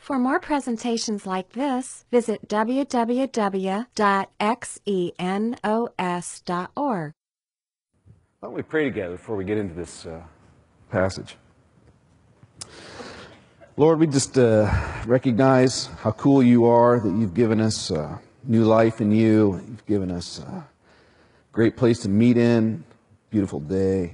For more presentations like this, visit www.xenos.org. Why don't we pray together before we get into this passage? Lord, we just recognize how cool you are, that you've given us new life in you. You've given us a great place to meet in, beautiful day.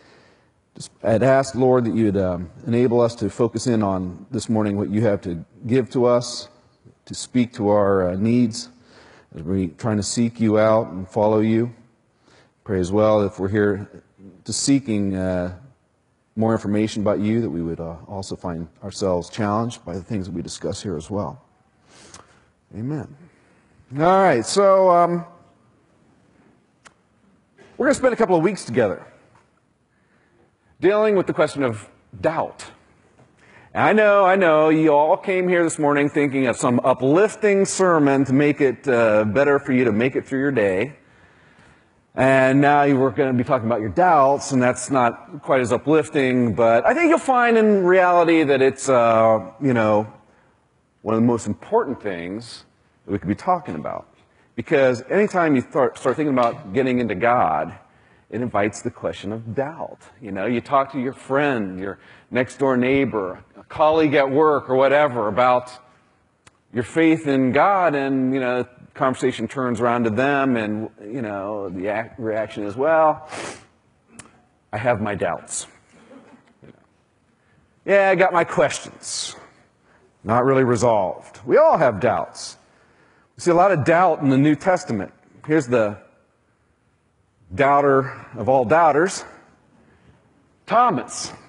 I'd ask, Lord, that you'd enable us to focus in on this morning what you have to give to us, to speak to our needs as we're trying to seek you out and follow you. Pray as well, if we're here to seeking more information about you, that we would also find ourselves challenged by the things that we discuss here as well. Amen. All right, so we're going to spend a couple of weeks together dealing with the question of doubt. And I know, you all came here this morning thinking of some uplifting sermon to make it better for you to make it through your day. And now we're going to be talking about your doubts, and that's not quite as uplifting, but I think you'll find in reality that it's, one of the most important things that we could be talking about. Because anytime you start thinking about getting into God, it invites the question of doubt. You talk to your friend, your next door neighbor, a colleague at work or whatever about your faith in God, and, the conversation turns around to them, and, the reaction is, well, I have my doubts. Yeah, I got my questions. Not really resolved. We all have doubts. We see a lot of doubt in the New Testament. Here's the doubter of all doubters, Thomas.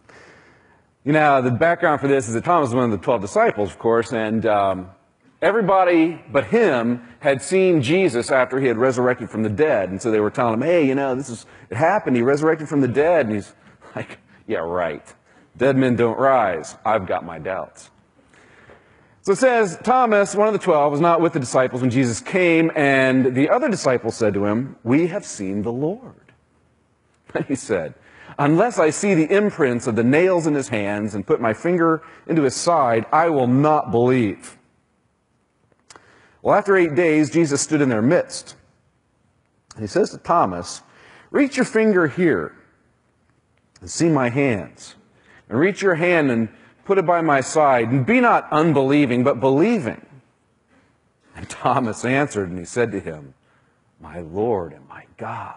The background for this is that Thomas was one of the 12 disciples, of course, and everybody but him had seen Jesus after he had resurrected from the dead. And so they were telling him, hey, it happened. He resurrected from the dead. And he's like, yeah, right. Dead men don't rise. I've got my doubts. So it says, Thomas, one of the 12, was not with the disciples when Jesus came, and the other disciples said to him, we have seen the Lord. And he said, unless I see the imprints of the nails in his hands and put my finger into his side, I will not believe. Well, after 8 days, Jesus stood in their midst. And he says to Thomas, reach your finger here and see my hands. And reach your hand and put it by my side, and be not unbelieving, but believing. And Thomas answered, and he said to him, my Lord and my God.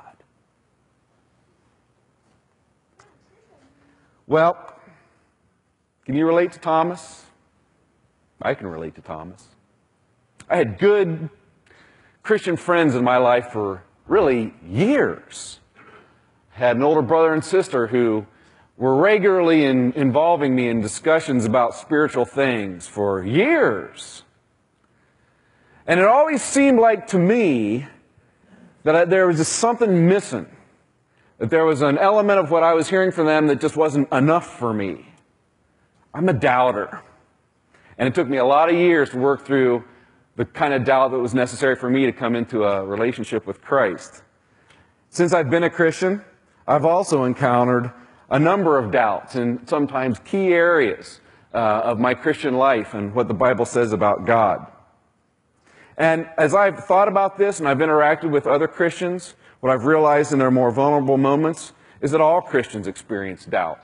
Well, can you relate to Thomas? I can relate to Thomas. I had good Christian friends in my life for really years. I had an older brother and sister who were regularly involving me in discussions about spiritual things for years. And it always seemed like to me that there was just something missing, that there was an element of what I was hearing from them that just wasn't enough for me. I'm a doubter. And it took me a lot of years to work through the kind of doubt that was necessary for me to come into a relationship with Christ. Since I've been a Christian, I've also encountered a number of doubts in sometimes key areas of my Christian life and what the Bible says about God. And as I've thought about this and I've interacted with other Christians, what I've realized in their more vulnerable moments is that all Christians experience doubt.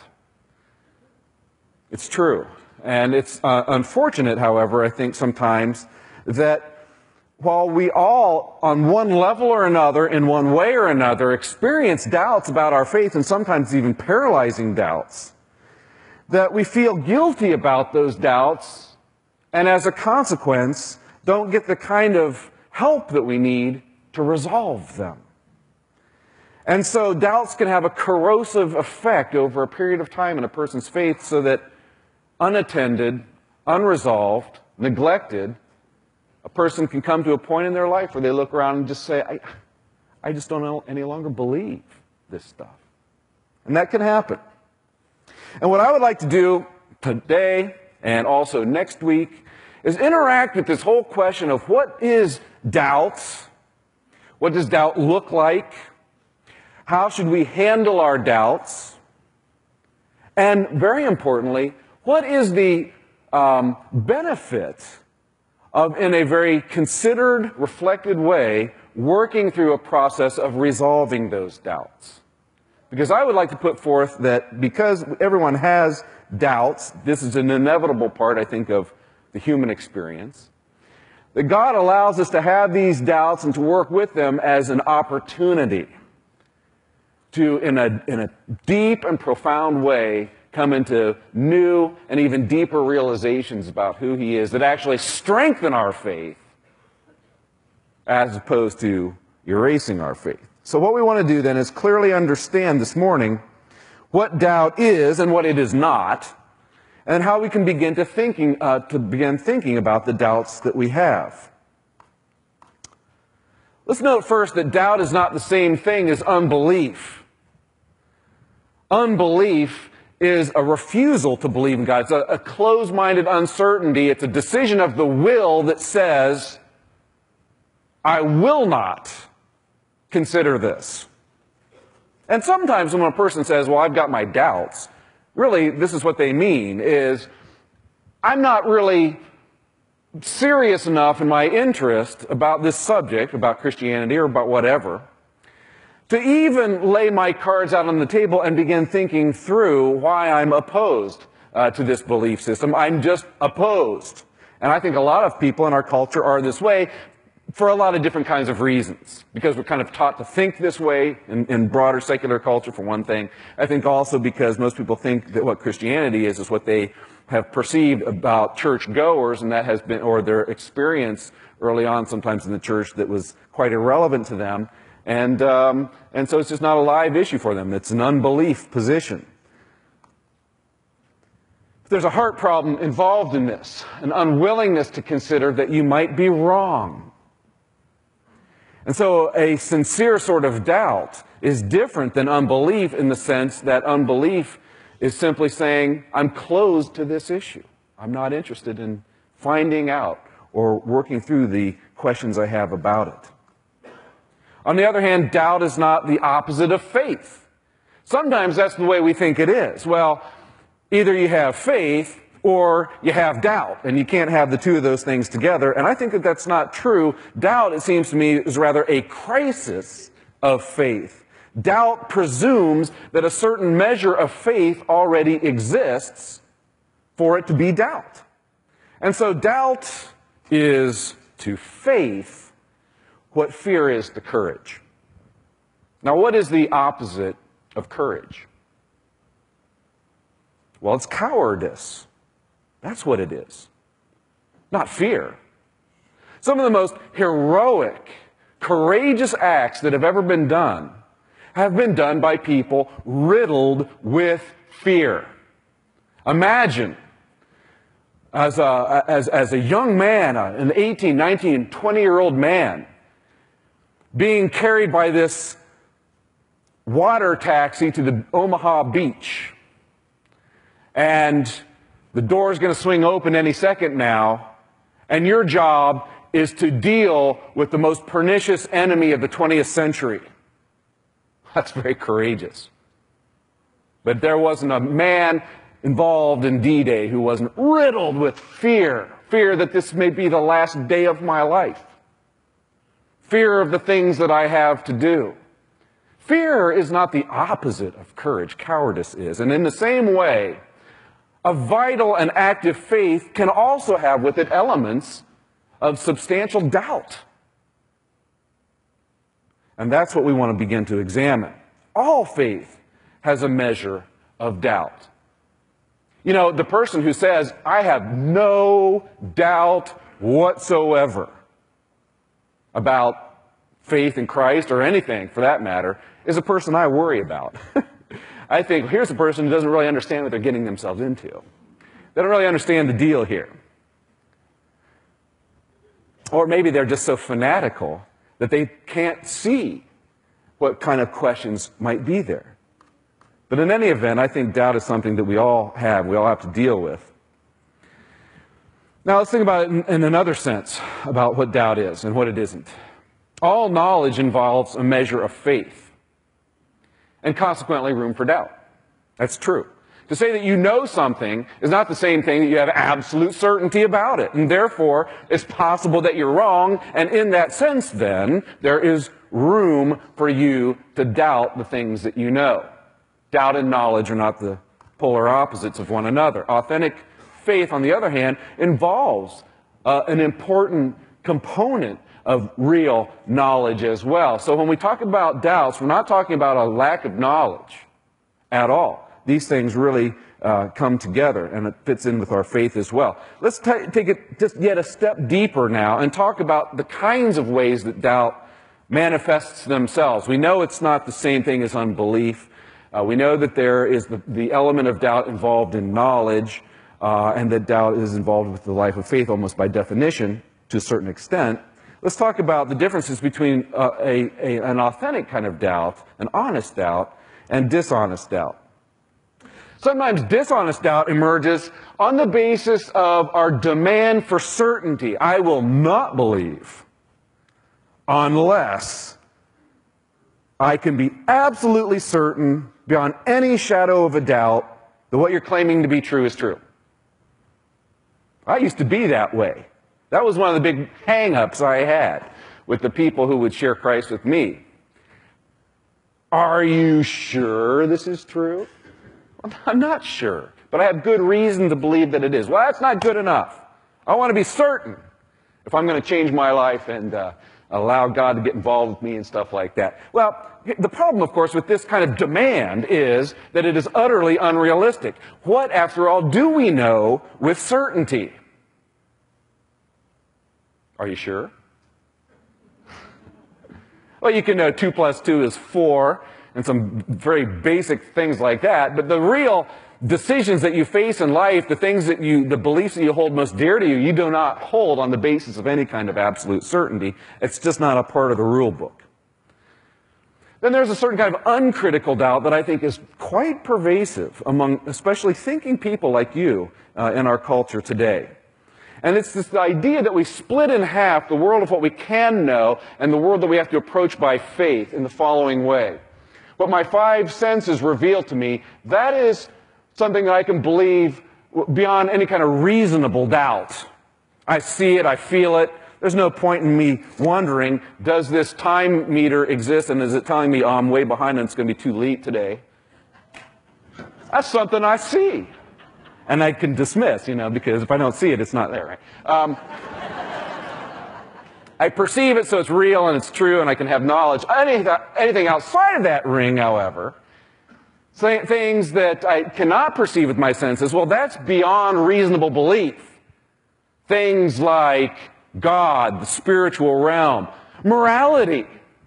It's true. And it's unfortunate, however, I think sometimes, that while we all, on one level or another, in one way or another, experience doubts about our faith, and sometimes even paralyzing doubts, that we feel guilty about those doubts, and as a consequence, don't get the kind of help that we need to resolve them. And so doubts can have a corrosive effect over a period of time in a person's faith, so that unattended, unresolved, neglected, a person can come to a point in their life where they look around and just say, I just don't any longer believe this stuff. And that can happen. And what I would like to do today and also next week is interact with this whole question of what is doubt? What does doubt look like? How should we handle our doubts? And very importantly, what is the benefit of, in a very considered, reflected way, working through a process of resolving those doubts. Because I would like to put forth that because everyone has doubts, this is an inevitable part, I think, of the human experience, that God allows us to have these doubts and to work with them as an opportunity to, in a deep and profound way, come into new and even deeper realizations about who He is that actually strengthen our faith as opposed to erasing our faith. So what we want to do then is clearly understand this morning what doubt is and what it is not, and how we can begin thinking about the doubts that we have. Let's note first that doubt is not the same thing as unbelief. Unbelief is a refusal to believe in God. It's a closed-minded uncertainty. It's a decision of the will that says, I will not consider this. And sometimes when a person says, well, I've got my doubts, really this is what they mean is, I'm not really serious enough in my interest about this subject, about Christianity or about whatever, to even lay my cards out on the table and begin thinking through why I'm opposed to this belief system. I'm just opposed. And I think a lot of people in our culture are this way for a lot of different kinds of reasons. Because we're kind of taught to think this way in broader secular culture, for one thing. I think also because most people think that what Christianity is what they have perceived about church-goers, and that has been, or their experience early on sometimes in the church that was quite irrelevant to them. And so it's just not a live issue for them. It's an unbelief position. But there's a heart problem involved in this, an unwillingness to consider that you might be wrong. And so a sincere sort of doubt is different than unbelief in the sense that unbelief is simply saying, I'm closed to this issue. I'm not interested in finding out or working through the questions I have about it. On the other hand, doubt is not the opposite of faith. Sometimes that's the way we think it is. Well, either you have faith or you have doubt, and you can't have the two of those things together. And I think that that's not true. Doubt, it seems to me, is rather a crisis of faith. Doubt presumes that a certain measure of faith already exists for it to be doubt. And so doubt is to faith what fear is to courage. Now, what is the opposite of courage? Well, it's cowardice. That's what it is. Not fear. Some of the most heroic, courageous acts that have ever been done have been done by people riddled with fear. Imagine, as a young man, an 18, 19, 20-year-old man, being carried by this water taxi to the Omaha beach. And the door's going to swing open any second now, and your job is to deal with the most pernicious enemy of the 20th century. That's very courageous. But there wasn't a man involved in D-Day who wasn't riddled with fear that this may be the last day of my life. Fear of the things that I have to do. Fear is not the opposite of courage. Cowardice is. And in the same way, a vital and active faith can also have with it elements of substantial doubt. And that's what we want to begin to examine. All faith has a measure of doubt. You know, the person who says, I have no doubt whatsoever about faith in Christ, or anything for that matter, is a person I worry about. I think, here's a person who doesn't really understand what they're getting themselves into. They don't really understand the deal here. Or maybe they're just so fanatical that they can't see what kind of questions might be there. But in any event, I think doubt is something that we all have to deal with. Now let's think about it in another sense, about what doubt is and what it isn't. All knowledge involves a measure of faith, and consequently room for doubt. That's true. To say that you know something is not the same thing that you have absolute certainty about it. And therefore, it's possible that you're wrong. And in that sense, then, there is room for you to doubt the things that you know. Doubt and knowledge are not the polar opposites of one another. Authentic faith, on the other hand, involves an important component of real knowledge as well. So when we talk about doubts, we're not talking about a lack of knowledge at all. These things really come together, and it fits in with our faith as well. Let's take it just yet a step deeper now and talk about the kinds of ways that doubt manifests themselves. We know it's not the same thing as unbelief. We know that there is the element of doubt involved in knowledge, and that doubt is involved with the life of faith almost by definition to a certain extent. Let's talk about the differences between an authentic kind of doubt, an honest doubt, and dishonest doubt. Sometimes dishonest doubt emerges on the basis of our demand for certainty. I will not believe unless I can be absolutely certain, beyond any shadow of a doubt, that what you're claiming to be true is true. I used to be that way. That was one of the big hang-ups I had with the people who would share Christ with me. Are you sure this is true? Well, I'm not sure, but I have good reason to believe that it is. Well, that's not good enough. I want to be certain if I'm going to change my life and allow God to get involved with me and stuff like that. Well, the problem, of course, with this kind of demand is that it is utterly unrealistic. What, after all, do we know with certainty? Are you sure? Well, you can know 2 plus 2 is 4 and some very basic things like that, but the real decisions that you face in life, the beliefs that you hold most dear to you, you do not hold on the basis of any kind of absolute certainty. It's just not a part of the rule book. Then there's a certain kind of uncritical doubt that I think is quite pervasive among especially thinking people like you in our culture today. And it's this idea that we split in half the world of what we can know and the world that we have to approach by faith in the following way. What my 5 senses reveal to me, that is something that I can believe beyond any kind of reasonable doubt. I see it, I feel it. There's no point in me wondering, does this time meter exist, and is it telling me, oh, I'm way behind and it's going to be too late today? That's something I see. And I can dismiss, because if I don't see it, it's not there, right? I perceive it, so it's real and it's true, and I can have knowledge. Anything outside of that ring, however, things that I cannot perceive with my senses, well, that's beyond reasonable belief. Things like God, the spiritual realm, morality,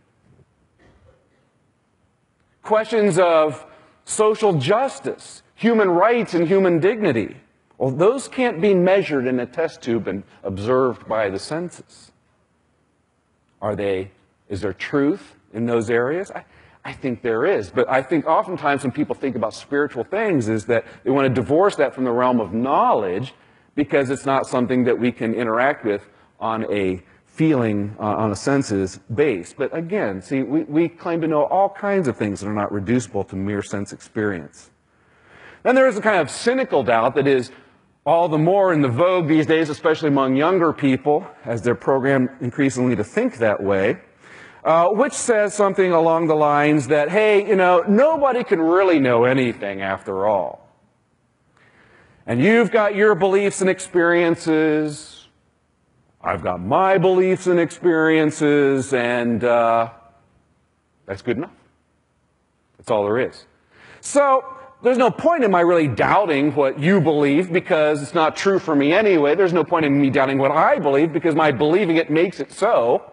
questions of social justice, human rights and human dignity. Well, those can't be measured in a test tube and observed by the senses. Is there truth in those areas? I think there is. But I think oftentimes when people think about spiritual things is that they want to divorce that from the realm of knowledge because it's not something that we can interact with on a feeling, on a senses base. But again, see, we claim to know all kinds of things that are not reducible to mere sense experience. Then there is a kind of cynical doubt that is all the more in the vogue these days, especially among younger people, as they're programmed increasingly to think that way, which says something along the lines that, hey, nobody can really know anything after all. And you've got your beliefs and experiences, I've got my beliefs and experiences, and that's good enough. That's all there is. So there's no point in my really doubting what you believe because it's not true for me anyway. There's no point in me doubting what I believe because my believing it makes it so.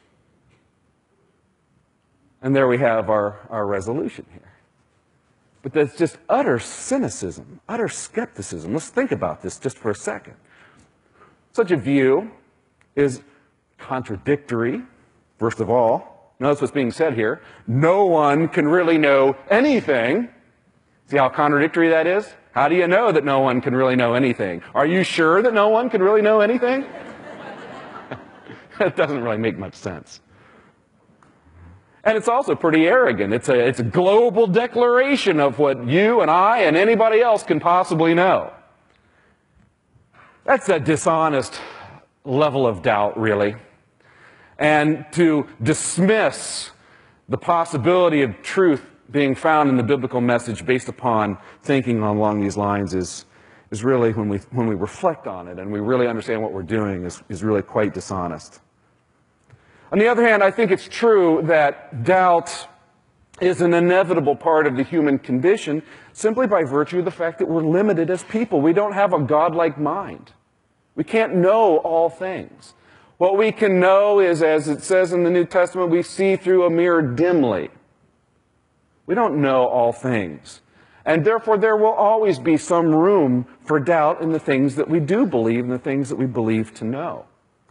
And there we have our resolution here. But that's just utter cynicism, utter skepticism. Let's think about this just for a second. Such a view is contradictory, first of all. Notice what's being said here. No one can really know anything. See how contradictory that is? How do you know that no one can really know anything? Are you sure that no one can really know anything? That doesn't really make much sense. And it's also pretty arrogant. It's a global declaration of what you and I and anybody else can possibly know. That's a dishonest level of doubt, really. And to dismiss the possibility of truth being found in the biblical message based upon thinking along these lines is really, when we reflect on it and we really understand what we're doing, is really quite dishonest. On the other hand, I think it's true that doubt is an inevitable part of the human condition simply by virtue of the fact that we're limited as people. We don't have a godlike mind. We can't know all things. What we can know is, as it says in the New Testament, we see through a mirror dimly. We don't know all things. And therefore, there will always be some room for doubt in the things that we do believe and the things that we believe to know.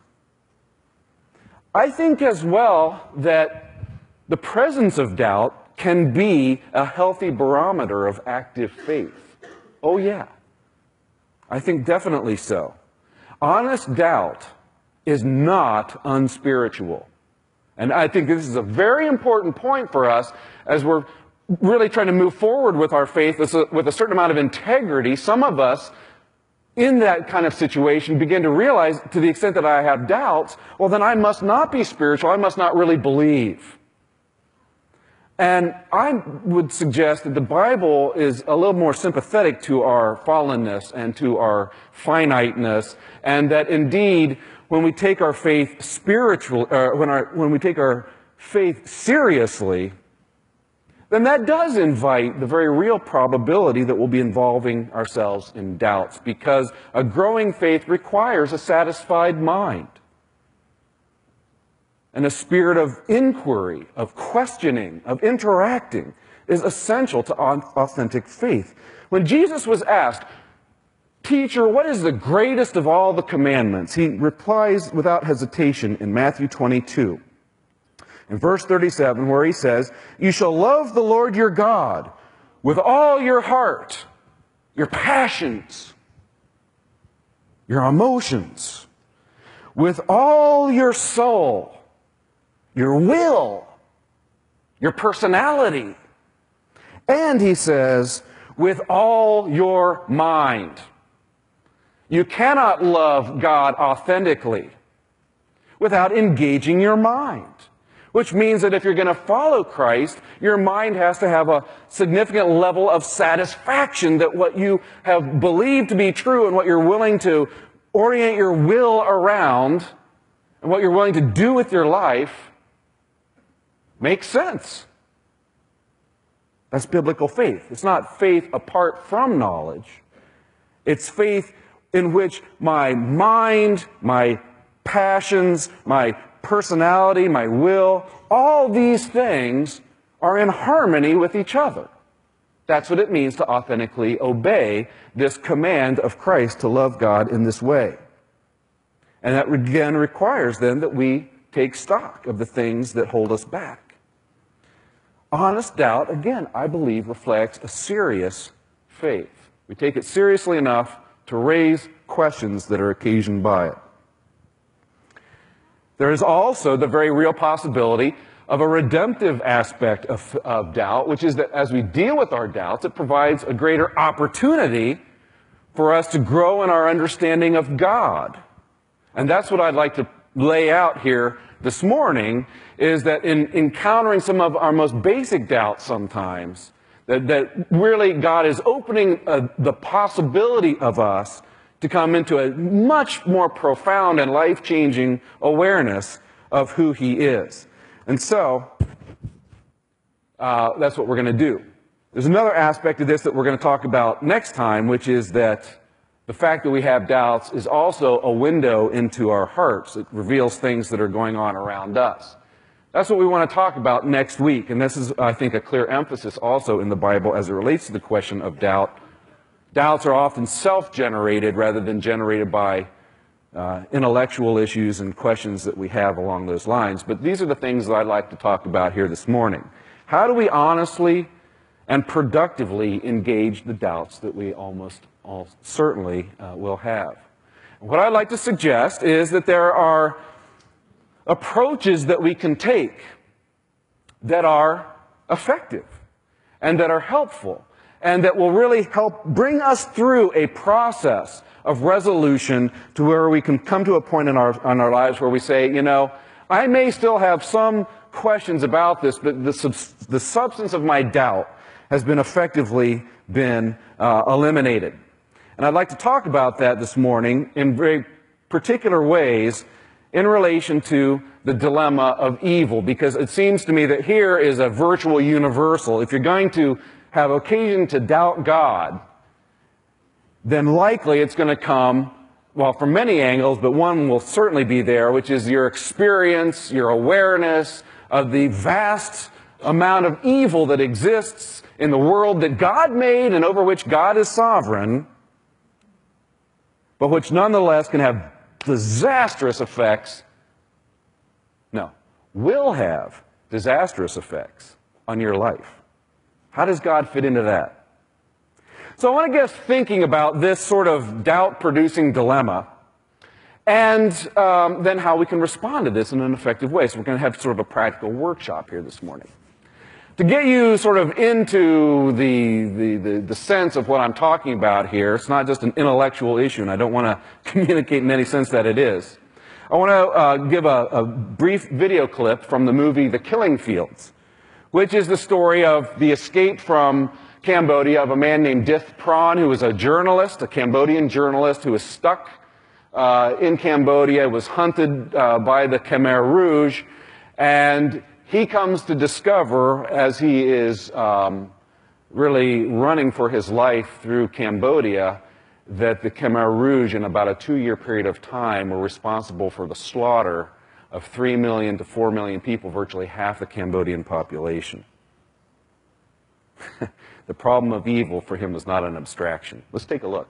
I think as well that the presence of doubt can be a healthy barometer of active faith. Oh yeah, I think definitely so. Honest doubt is not unspiritual. And I think this is a very important point for us as we're really trying to move forward with our faith with a certain amount of integrity. Some of us in that kind of situation begin to realize, to the extent that I have doubts, well, then I must not be spiritual. I must not really believe. And I would suggest that the Bible is a little more sympathetic to our fallenness and to our finiteness, and that indeed, when we take our faith when we take our faith seriously, then that does invite the very real probability that we'll be involving ourselves in doubts, because a growing faith requires a satisfied mind and a spirit of inquiry, of questioning, of interacting is essential to authentic faith. When Jesus was asked, "Teacher, what is the greatest of all the commandments?" he replies without hesitation in Matthew 22. In verse 37, where he says, "You shall love the Lord your God with all your heart, your passions, your emotions, with all your soul, your will, your personality, and," he says, "with all your mind." You cannot love God authentically without engaging your mind. Which means that if you're going to follow Christ, your mind has to have a significant level of satisfaction that what you have believed to be true and what you're willing to orient your will around and what you're willing to do with your life makes sense. That's biblical faith. It's not faith apart from knowledge. It's faith in which my mind, my passions, my personality, my will, all these things are in harmony with each other. That's what it means to authentically obey this command of Christ to love God in this way. And that again requires then that we take stock of the things that hold us back. Honest doubt, again, I believe reflects a serious faith. We take it seriously enough to raise questions that are occasioned by it. There is also the very real possibility of a redemptive aspect of doubt, which is that as we deal with our doubts, it provides a greater opportunity for us to grow in our understanding of God. And that's what I'd like to lay out here this morning, is that in encountering some of our most basic doubts sometimes, that really God is opening the possibility of us to come into a much more profound and life-changing awareness of who He is. And so, that's what we're going to do. There's another aspect of this that we're going to talk about next time, which is that the fact that we have doubts is also a window into our hearts. It reveals things that are going on around us. That's what we want to talk about next week, and this is, I think, a clear emphasis also in the Bible as it relates to the question of doubt. Doubts are often self-generated rather than generated by intellectual issues and questions that we have along those lines. But these are the things that I'd like to talk about here this morning. How do we honestly and productively engage the doubts that we almost all certainly will have? What I'd like to suggest is that there are approaches that we can take that are effective and that are helpful and that will really help bring us through a process of resolution to where we can come to a point in our lives where we say, you know, I may still have some questions about this, but the substance of my doubt has been effectively eliminated. And I'd like to talk about that this morning in very particular ways in relation to the dilemma of evil, because it seems to me that here is a virtual universal. If you're going to have occasion to doubt God, then likely it's going to come, well, from many angles, but one will certainly be there, which is your experience, your awareness of the vast amount of evil that exists in the world that God made and over which God is sovereign, but which nonetheless can have disastrous effects. No, will have disastrous effects on your life. How does God fit into that? So I want to get us thinking about this sort of doubt-producing dilemma and then how we can respond to this in an effective way. So we're going to have sort of a practical workshop here this morning. To get you sort of into the sense of what I'm talking about here, it's not just an intellectual issue, and I don't want to communicate in any sense that it is. I want to give a brief video clip from the movie The Killing Fields, which is the story of the escape from Cambodia of a man named Dith Pran, who was a journalist, a Cambodian journalist who was stuck in Cambodia, was hunted by the Khmer Rouge, and he comes to discover, as he is really running for his life through Cambodia, that the Khmer Rouge, in about a 2-year period of time, were responsible for the slaughter of 3 million to 4 million people, virtually half the Cambodian population. The problem of evil for him was not an abstraction. Let's take a look.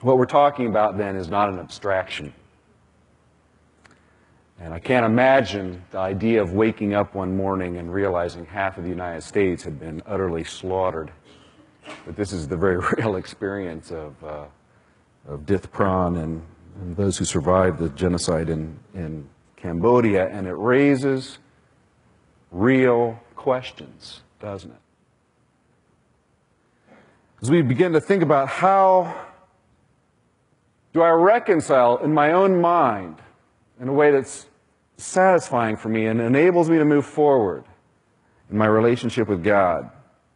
What we're talking about then is not an abstraction. And I can't imagine the idea of waking up one morning and realizing half of the United States had been utterly slaughtered. But this is the very real experience of Dith Pran and those who survived the genocide in Cambodia. And it raises real questions, doesn't it? As we begin to think about how do I reconcile in my own mind in a way that's satisfying for me and enables me to move forward in my relationship with God,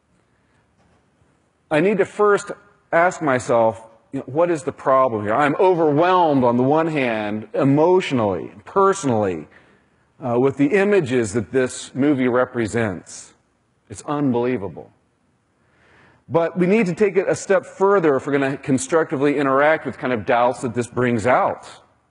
I need to first ask myself, what is the problem here? I'm overwhelmed on the one hand, emotionally, personally, with the images that this movie represents. It's unbelievable. But we need to take it a step further if we're going to constructively interact with kind of doubts that this brings out.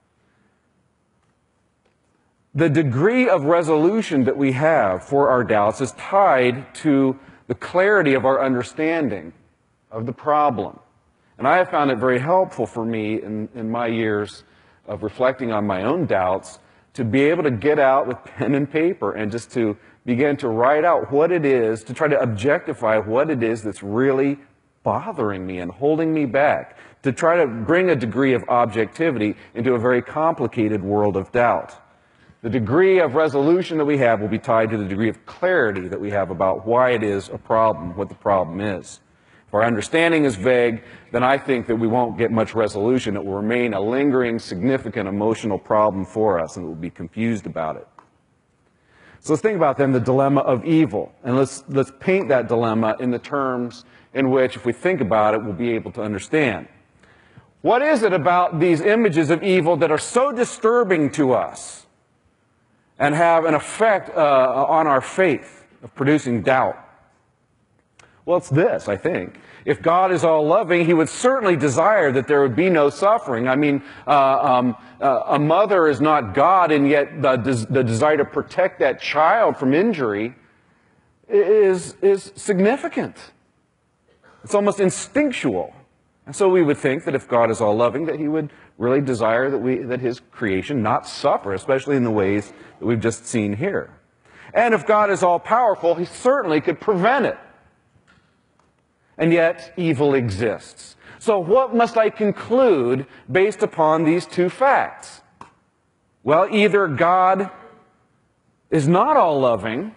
The degree of resolution that we have for our doubts is tied to the clarity of our understanding of the problem. And I have found it very helpful for me in my years of reflecting on my own doubts to be able to get out with pen and paper and just to begin to write out what it is, to try to objectify what it is that's really bothering me and holding me back, to try to bring a degree of objectivity into a very complicated world of doubt. The degree of resolution that we have will be tied to the degree of clarity that we have about why it is a problem, what the problem is. If our understanding is vague, then I think that we won't get much resolution. It will remain a lingering, significant emotional problem for us, and we'll be confused about it. So let's think about then the dilemma of evil, and let's paint that dilemma in the terms in which, if we think about it, we'll be able to understand. What is it about these images of evil that are so disturbing to us and have an effect on our faith of producing doubt? Well, it's this, I think. If God is all-loving, He would certainly desire that there would be no suffering. I mean, a mother is not God, and yet the desire to protect that child from injury is significant. It's almost instinctual. And so we would think that if God is all-loving, that He would really desire that His creation not suffer, especially in the ways that we've just seen here. And if God is all-powerful, He certainly could prevent it. And yet, evil exists. So what must I conclude based upon these two facts? Well, either God is not all-loving,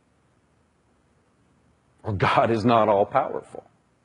or God is not all-powerful.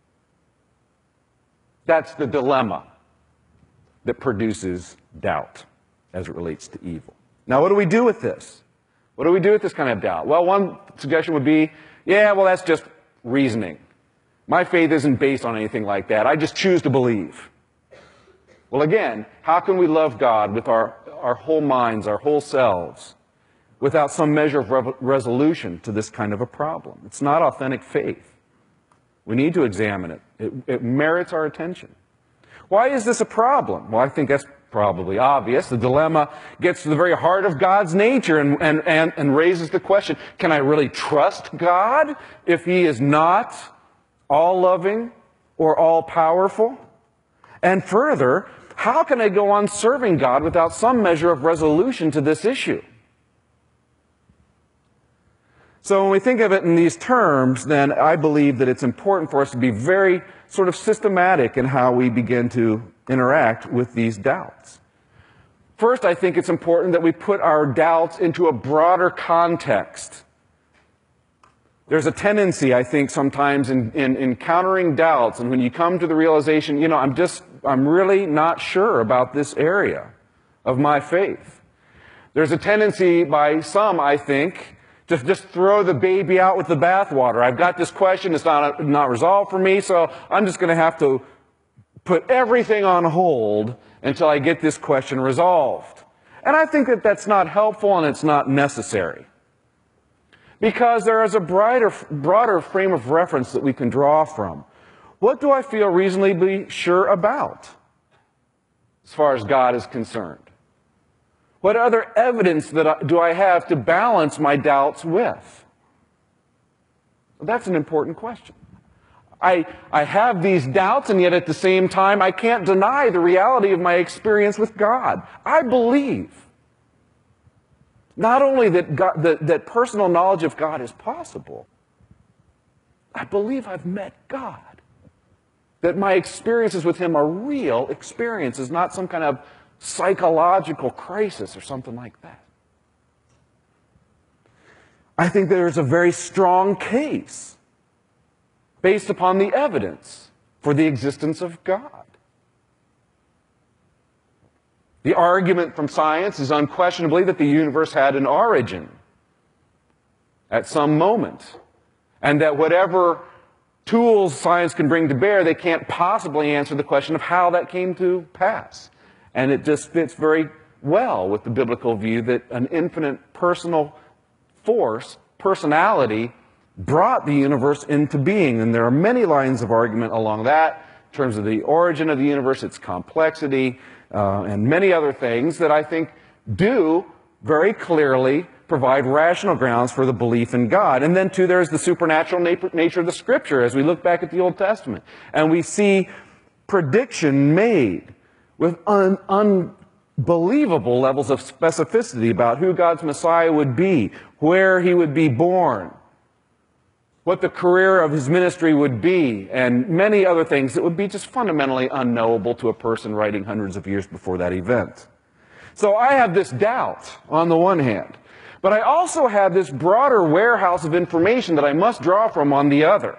That's the dilemma that produces doubt as it relates to evil. Now, what do we do with this? What do we do with this kind of doubt? Well, one suggestion would be, that's just reasoning. My faith isn't based on anything like that. I just choose to believe. Well, again, how can we love God with our whole minds, our whole selves, without some measure of resolution to this kind of a problem? It's not authentic faith. We need to examine it. It merits our attention. Why is this a problem? Well, I think that's probably obvious. The dilemma gets to the very heart of God's nature and raises the question, can I really trust God if He is not all-loving or all-powerful? And further, how can I go on serving God without some measure of resolution to this issue? So when we think of it in these terms, then I believe that it's important for us to be very sort of systematic in how we begin to interact with these doubts. First, I think it's important that we put our doubts into a broader context. There's a tendency, I think, sometimes in encountering doubts, and when you come to the realization, I'm really not sure about this area of my faith. There's a tendency by some, I think, to just throw the baby out with the bathwater. I've got this question, it's not resolved for me, so I'm just going to have to put everything on hold until I get this question resolved. And I think that that's not helpful and it's not necessary. Because there is a broader frame of reference that we can draw from. What do I feel reasonably sure about as far as God is concerned? What other evidence do I have to balance my doubts with? Well, that's an important question. I have these doubts, and yet at the same time, I can't deny the reality of my experience with God. I believe not only that that personal knowledge of God is possible, I believe I've met God. That my experiences with Him are real experiences, not some kind of psychological crisis or something like that. I think there's a very strong case based upon the evidence for the existence of God. The argument from science is unquestionably that the universe had an origin at some moment, and that whatever tools science can bring to bear, they can't possibly answer the question of how that came to pass. And it just fits very well with the biblical view that an infinite personal force, personality, brought the universe into being. And there are many lines of argument along that, in terms of the origin of the universe, its complexity, and many other things that I think do very clearly provide rational grounds for the belief in God. And then, too, there's the supernatural nature of the Scripture as we look back at the Old Testament. And we see prediction made with unbelievable levels of specificity about who God's Messiah would be, where He would be born, what the career of His ministry would be, and many other things that would be just fundamentally unknowable to a person writing hundreds of years before that event. So I have this doubt on the one hand, but I also have this broader warehouse of information that I must draw from on the other.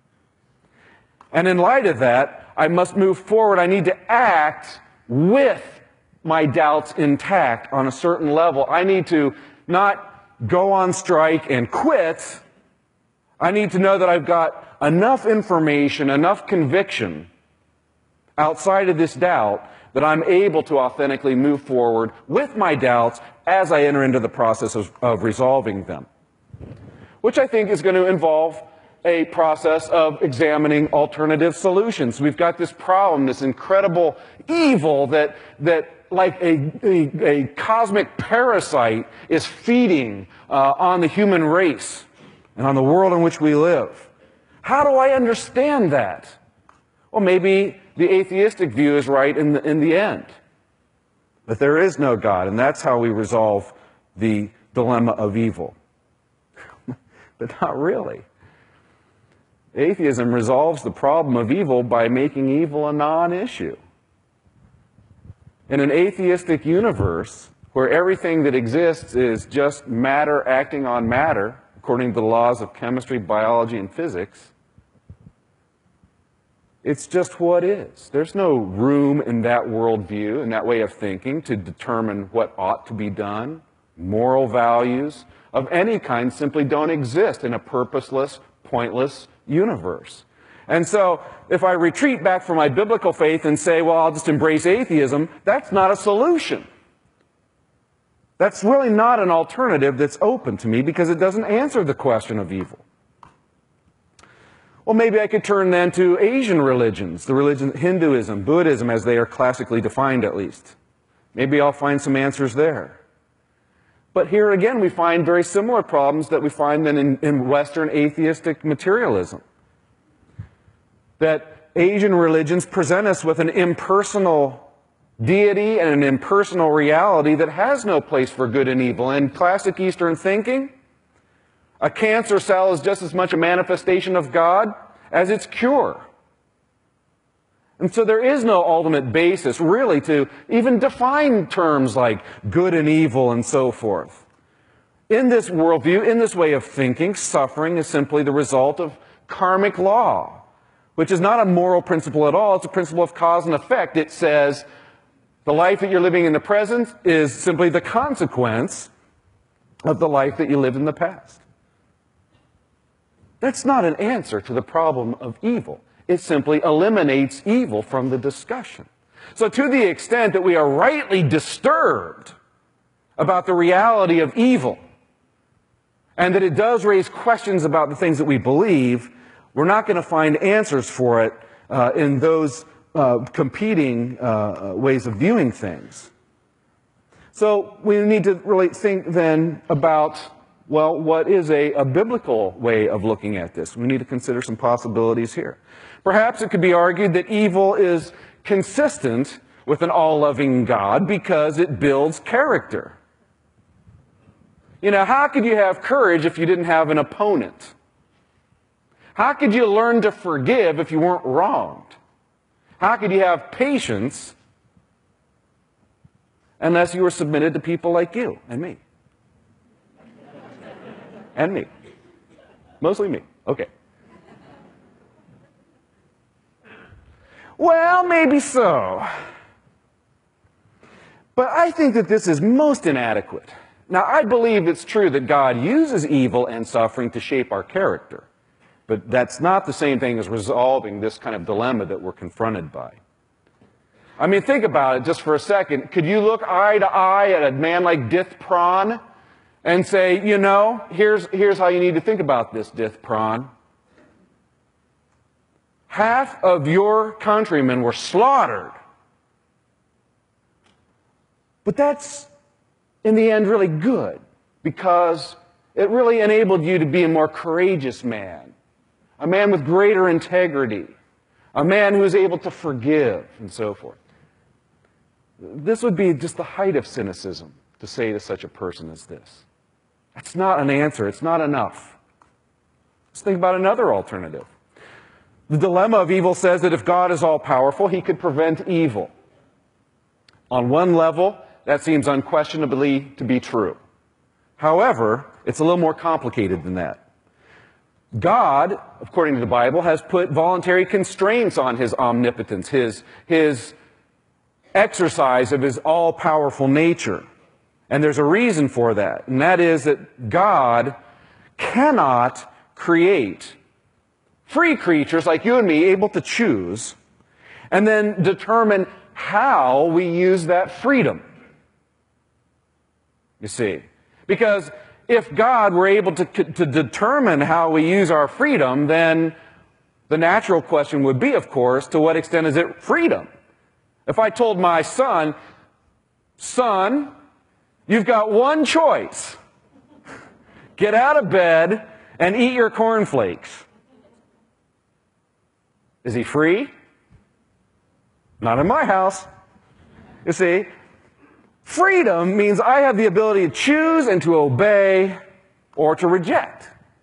And in light of that, I must move forward. I need to act with my doubts intact on a certain level. I need to not go on strike and quit. I need to know that I've got enough information, enough conviction outside of this doubt that I'm able to authentically move forward with my doubts as I enter into the process of resolving them. Which I think is going to involve a process of examining alternative solutions. We've got this problem, this incredible evil that like a cosmic parasite is feeding on the human race and on the world in which we live. How do I understand that? Well, maybe the atheistic view is right in the end. That there is no God, and that's how we resolve the dilemma of evil. But not really. Atheism resolves the problem of evil by making evil a non-issue. In an atheistic universe, where everything that exists is just matter acting on matter, according to the laws of chemistry, biology, and physics, it's just what is. There's no room in that worldview, in that way of thinking, to determine what ought to be done. Moral values of any kind simply don't exist in a purposeless, pointless universe. And so, if I retreat back from my biblical faith and say, well, I'll just embrace atheism, that's not a solution. That's really not an alternative that's open to me because it doesn't answer the question of evil. Well, maybe I could turn then to Asian religions, the religion Hinduism, Buddhism, as they are classically defined at least. Maybe I'll find some answers there. But here again, we find very similar problems that we find then in Western atheistic materialism. That Asian religions present us with an impersonal deity and an impersonal reality that has no place for good and evil. In classic Eastern thinking, a cancer cell is just as much a manifestation of God as its cure. And so there is no ultimate basis, really, to even define terms like good and evil and so forth. In this worldview, in this way of thinking, suffering is simply the result of karmic law, which is not a moral principle at all. It's a principle of cause and effect. It says the life that you're living in the present is simply the consequence of the life that you lived in the past. That's not an answer to the problem of evil. It simply eliminates evil from the discussion. So to the extent that we are rightly disturbed about the reality of evil, and that it does raise questions about the things that we believe, we're not going to find answers for it in those competing ways of viewing things. So we need to really think then about Well, what is a biblical way of looking at this? We need to consider some possibilities here. Perhaps it could be argued that evil is consistent with an all-loving God because it builds character. You know, how could you have courage if you didn't have an opponent? How could you learn to forgive if you weren't wronged? How could you have patience unless you were submitted to people like you and me? And me. Mostly me. Okay. Well, maybe so. But I think that this is most inadequate. Now, I believe it's true that God uses evil and suffering to shape our character. But that's not the same thing as resolving this kind of dilemma that we're confronted by. I mean, think about it just for a second. Could you look eye to eye at a man like Dith Pran and say, you know, here's how you need to think about this, Dith Pran. Half of your countrymen were slaughtered. But that's, in the end, really good, because it really enabled you to be a more courageous man, a man with greater integrity, a man who is able to forgive, and so forth. This would be just the height of cynicism to say to such a person as this. That's not an answer. It's not enough. Let's think about another alternative. The dilemma of evil says that if God is all-powerful, he could prevent evil. On one level, that seems unquestionably to be true. However, it's a little more complicated than that. God, according to the Bible, has put voluntary constraints on his omnipotence, his exercise of his all-powerful nature. And there's a reason for that, and that is that God cannot create free creatures like you and me able to choose and then determine how we use that freedom. You see, because if God were able to determine how we use our freedom, then the natural question would be, of course, to what extent is it freedom? If I told my son, son, you've got one choice. Get out of bed and eat your cornflakes. Is he free? Not in my house. You see, freedom means I have the ability to choose and to obey or to reject.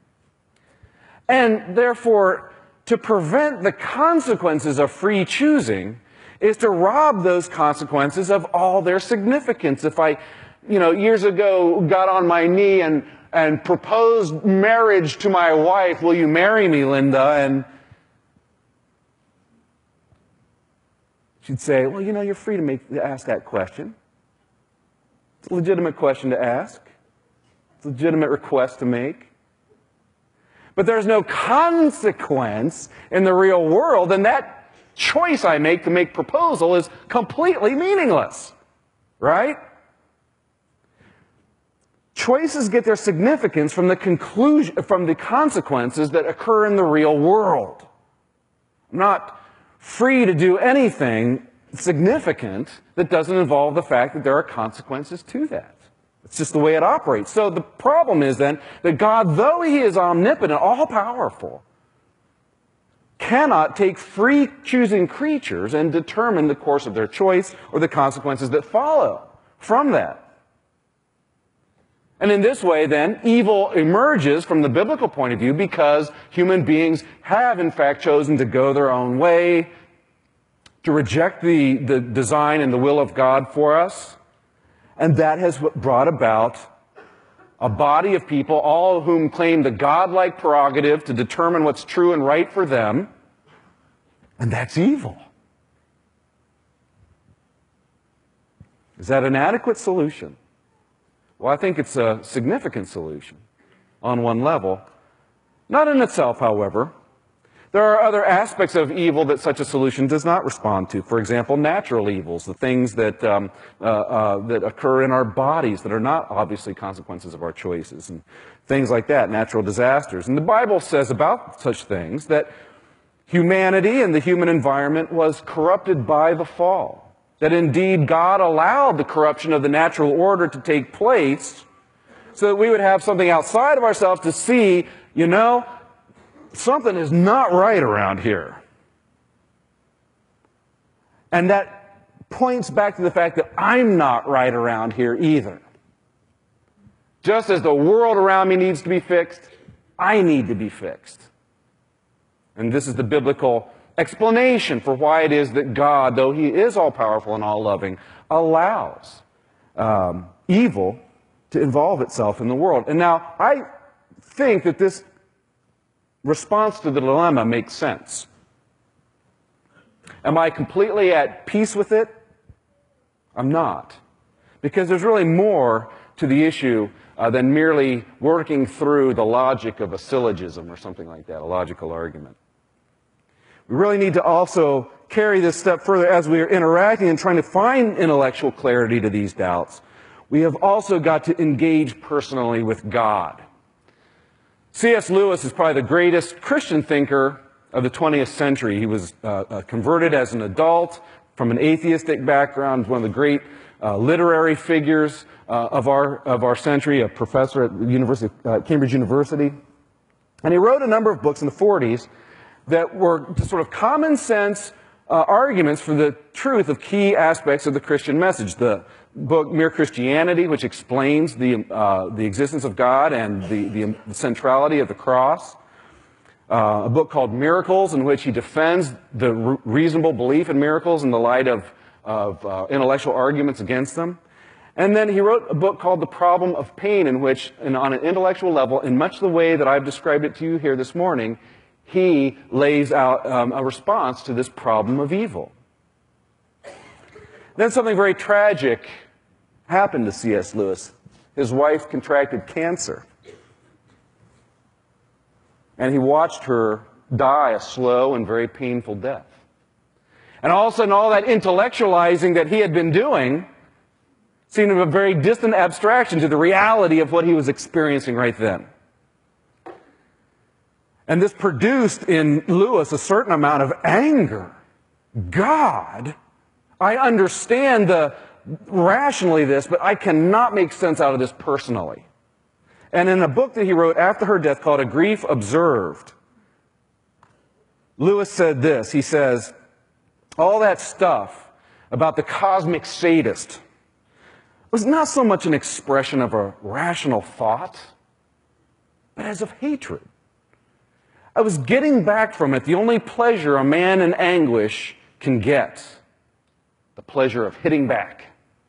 And therefore, to prevent the consequences of free choosing is to rob those consequences of all their significance. If I, years ago got on my knee and proposed marriage to my wife, will you marry me, Linda? And she'd say, well, you're free to ask that question. It's a legitimate question to ask. It's a legitimate request to make. But there's no consequence in the real world, and that choice I make to make proposal is completely meaningless. Right? Choices get their significance from the consequences that occur in the real world. I'm not free to do anything significant that doesn't involve the fact that there are consequences to that. It's just the way it operates. So the problem is then that God, though he is omnipotent, all-powerful, cannot take free choosing creatures and determine the course of their choice or the consequences that follow from that. And in this way, then, evil emerges from the biblical point of view because human beings have, in fact, chosen to go their own way, to reject the design and the will of God for us. And that has brought about a body of people, all of whom claim the godlike prerogative to determine what's true and right for them. And that's evil. Is that an adequate solution? Well, I think it's a significant solution on one level. Not in itself, however. There are other aspects of evil that such a solution does not respond to. For example, natural evils, the things that occur in our bodies that are not obviously consequences of our choices, and things like that, natural disasters. And the Bible says about such things that humanity and the human environment was corrupted by the fall. That indeed God allowed the corruption of the natural order to take place so that we would have something outside of ourselves to see, you know, something is not right around here. And that points back to the fact that I'm not right around here either. Just as the world around me needs to be fixed, I need to be fixed. And this is the biblical explanation for why it is that God, though He is all-powerful and all-loving, allows evil to involve itself in the world. And now, I think that this response to the dilemma makes sense. Am I completely at peace with it? I'm not. Because there's really more to the issue than merely working through the logic of a syllogism or something like that, a logical argument. We really need to also carry this step further as we are interacting and trying to find intellectual clarity to these doubts. We have also got to engage personally with God. C.S. Lewis is probably the greatest Christian thinker of the 20th century. He was converted as an adult from an atheistic background, one of the great literary figures of our century, a professor at the Cambridge University. And he wrote a number of books in the 40s that were just sort of common sense arguments for the truth of key aspects of the Christian message. The book Mere Christianity, which explains the existence of God and the centrality of the cross. A book called Miracles, in which he defends the reasonable belief in miracles in the light of intellectual arguments against them. And then he wrote a book called The Problem of Pain, in which, on an intellectual level, in much the way that I've described it to you here this morning, he lays out a response to this problem of evil. Then something very tragic happened to C.S. Lewis. His wife contracted cancer. And he watched her die a slow and very painful death. And all of a sudden, all that intellectualizing that he had been doing seemed a very distant abstraction to the reality of what he was experiencing right then. And this produced in Lewis a certain amount of anger. God, I understand rationally this, but I cannot make sense out of this personally. And in a book that he wrote after her death called A Grief Observed, Lewis said this. He says, all that stuff about the cosmic sadist was not so much an expression of a rational thought, but as of hatred. I was getting back from it the only pleasure a man in anguish can get, the pleasure of hitting back.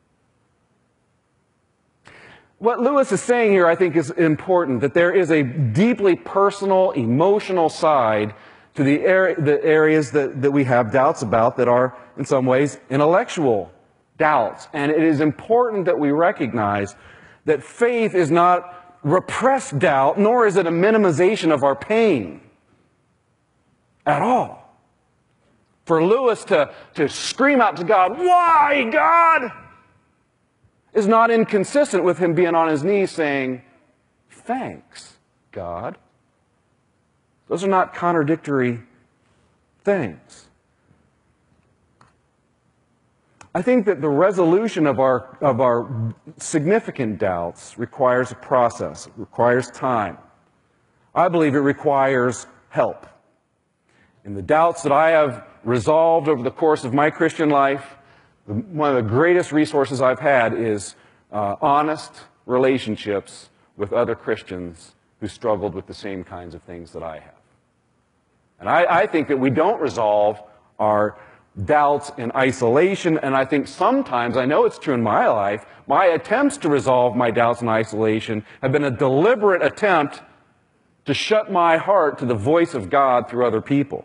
What Lewis is saying here, I think, is important, that there is a deeply personal, emotional side to the areas that we have doubts about that are, in some ways, intellectual doubts. And it is important that we recognize that faith is not repressed doubt, nor is it a minimization of our pain at all. For Lewis to scream out to God, "Why, God?" is not inconsistent with him being on his knees saying, "Thanks, God." Those are not contradictory things. I think that the resolution of our significant doubts requires a process. It requires time. I believe it requires help. In the doubts that I have resolved over the course of my Christian life, one of the greatest resources I've had is honest relationships with other Christians who struggled with the same kinds of things that I have. And I think that we don't resolve our doubts in isolation, and I think sometimes, I know it's true in my life, my attempts to resolve my doubts in isolation have been a deliberate attempt to shut my heart to the voice of God through other people.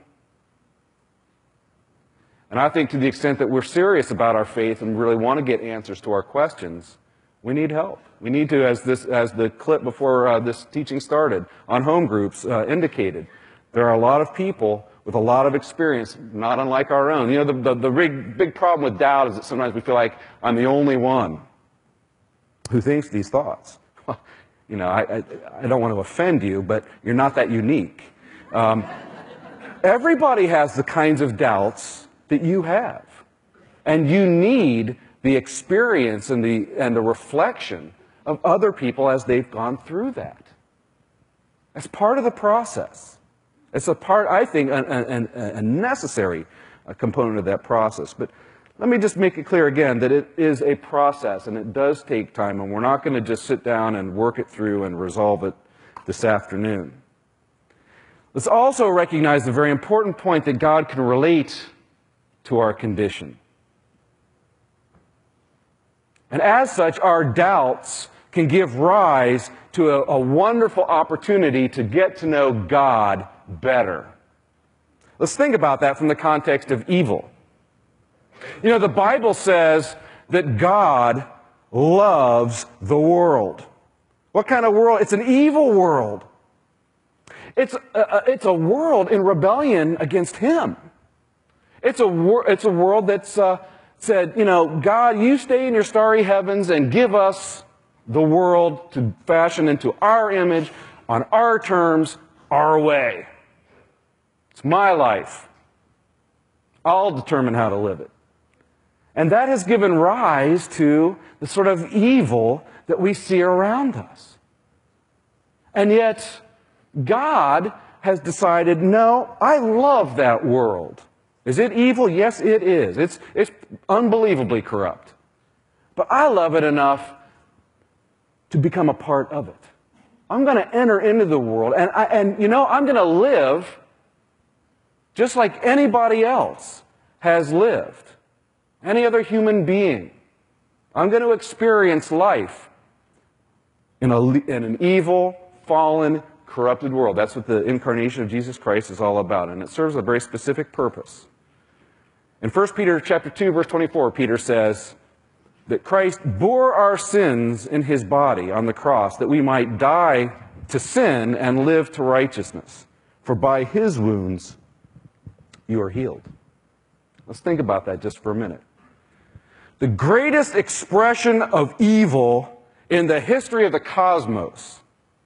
And I think to the extent that we're serious about our faith and really want to get answers to our questions, we need help. We need to, as the clip before this teaching started on home groups indicated, there are a lot of people with a lot of experience, not unlike our own. You know, the big problem with doubt is that sometimes we feel like I'm the only one who thinks these thoughts. You know, I don't want to offend you, but you're not that unique. Everybody has the kinds of doubts that you have. And you need the experience and the reflection of other people as they've gone through that. It's part of the process. It's a part, I think, a necessary component of that process. But let me just make it clear again that it is a process, and it does take time, and we're not going to just sit down and work it through and resolve it this afternoon. Let's also recognize the very important point that God can relate to our condition. And as such, our doubts can give rise to a wonderful opportunity to get to know God better. Let's think about that from the context of evil. You know, the Bible says that God loves the world. What kind of world? It's an evil world. It's a world in rebellion against Him. It's a world that's said, you know, God, you stay in your starry heavens and give us the world to fashion into our image, on our terms, our way. It's my life. I'll determine how to live it. And that has given rise to the sort of evil that we see around us. And yet, God has decided, no, I love that world. Is it evil? Yes, it is. It's unbelievably corrupt. But I love it enough to become a part of it. I'm going to enter into the world, and I'm going to live just like anybody else has lived. Any other human being. I'm going to experience life in an evil, fallen, corrupted world. That's what the incarnation of Jesus Christ is all about, and it serves a very specific purpose. In 1 Peter chapter 2, verse 24, Peter says that Christ bore our sins in His body on the cross, that we might die to sin and live to righteousness. For by His wounds you are healed. Let's think about that just for a minute. The greatest expression of evil in the history of the cosmos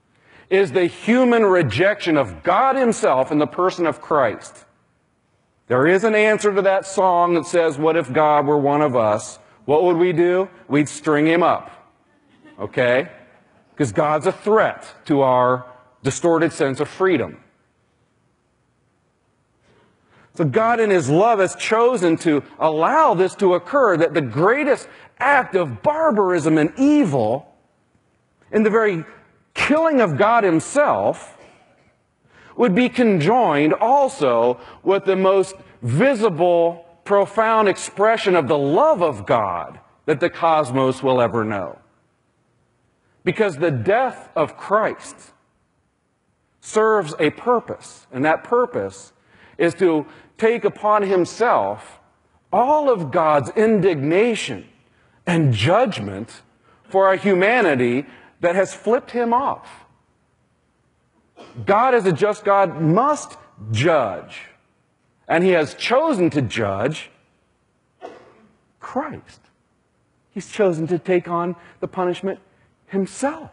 is the human rejection of God Himself in the person of Christ. There is an answer to that song that says, what if God were one of us? What would we do? We'd string Him up. Okay? Because God's a threat to our distorted sense of freedom. So God in His love has chosen to allow this to occur, that the greatest act of barbarism and evil in the very killing of God Himself would be conjoined also with the most visible, profound expression of the love of God that the cosmos will ever know. Because the death of Christ serves a purpose, and that purpose is to take upon Himself all of God's indignation and judgment for a humanity that has flipped Him off. God, as a just God, must judge. And He has chosen to judge Christ. He's chosen to take on the punishment Himself.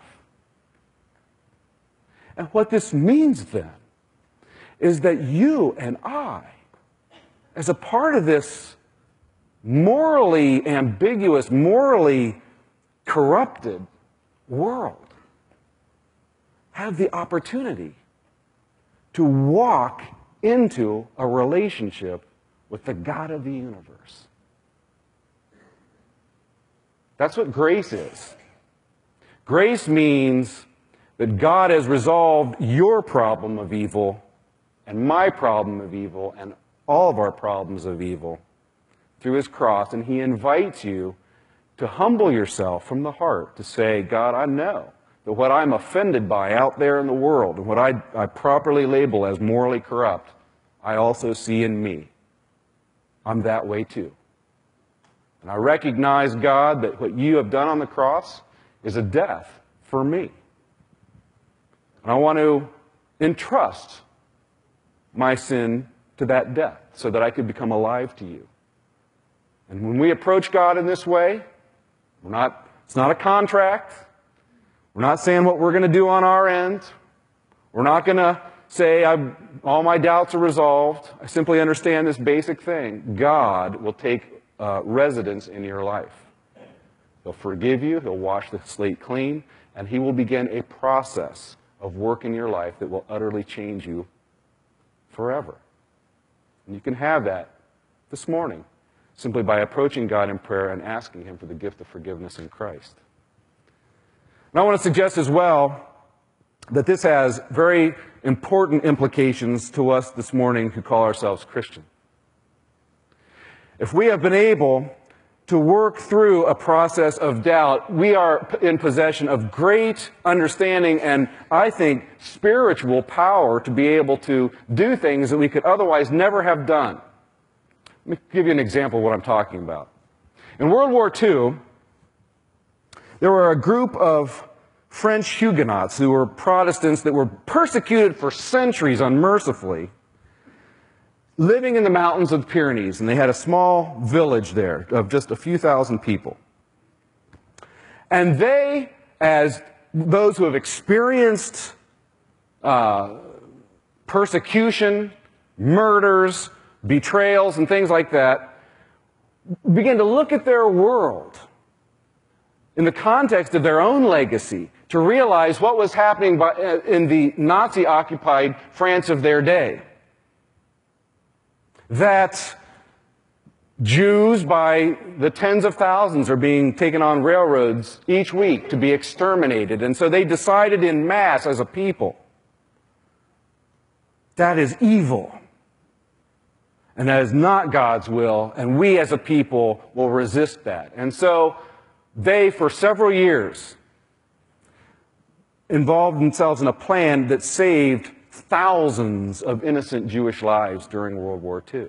And what this means then is that you and I, as a part of this morally ambiguous, morally corrupted world, have the opportunity to walk into a relationship with the God of the universe. That's what grace is. Grace means that God has resolved your problem of evil and my problem of evil and all of our problems of evil through His cross, and He invites you to humble yourself from the heart, to say, God, I know that what I'm offended by out there in the world and what I properly label as morally corrupt, I also see in me. I'm that way too. And I recognize, God, that what you have done on the cross is a death for me. And I want to entrust my sin to that death so that I could become alive to you. And when we approach God in this way, it's not a contract. We're not saying what we're going to do on our end. We're not going to say, all my doubts are resolved. I simply understand this basic thing. God will take residence in your life. He'll forgive you, he'll wash the slate clean, and he will begin a process of work in your life that will utterly change you forever. And you can have that this morning simply by approaching God in prayer and asking him for the gift of forgiveness in Christ. And I want to suggest as well that this has very important implications to us this morning who call ourselves Christian. If we have been able to work through a process of doubt, we are in possession of great understanding and, I think, spiritual power to be able to do things that we could otherwise never have done. Let me give you an example of what I'm talking about. In World War II, there were a group of French Huguenots who were Protestants that were persecuted for centuries unmercifully, living in the mountains of the Pyrenees, and they had a small village there of just a few thousand people. And they, as those who have experienced persecution, murders, betrayals, and things like that, began to look at their world in the context of their own legacy to realize what was happening in the Nazi-occupied France of their day. That Jews by the tens of thousands are being taken on railroads each week to be exterminated. And so they decided in mass as a people, that is evil. And that is not God's will. And we as a people will resist that. And so they, for several years, involved themselves in a plan that saved thousands of innocent Jewish lives during World War II.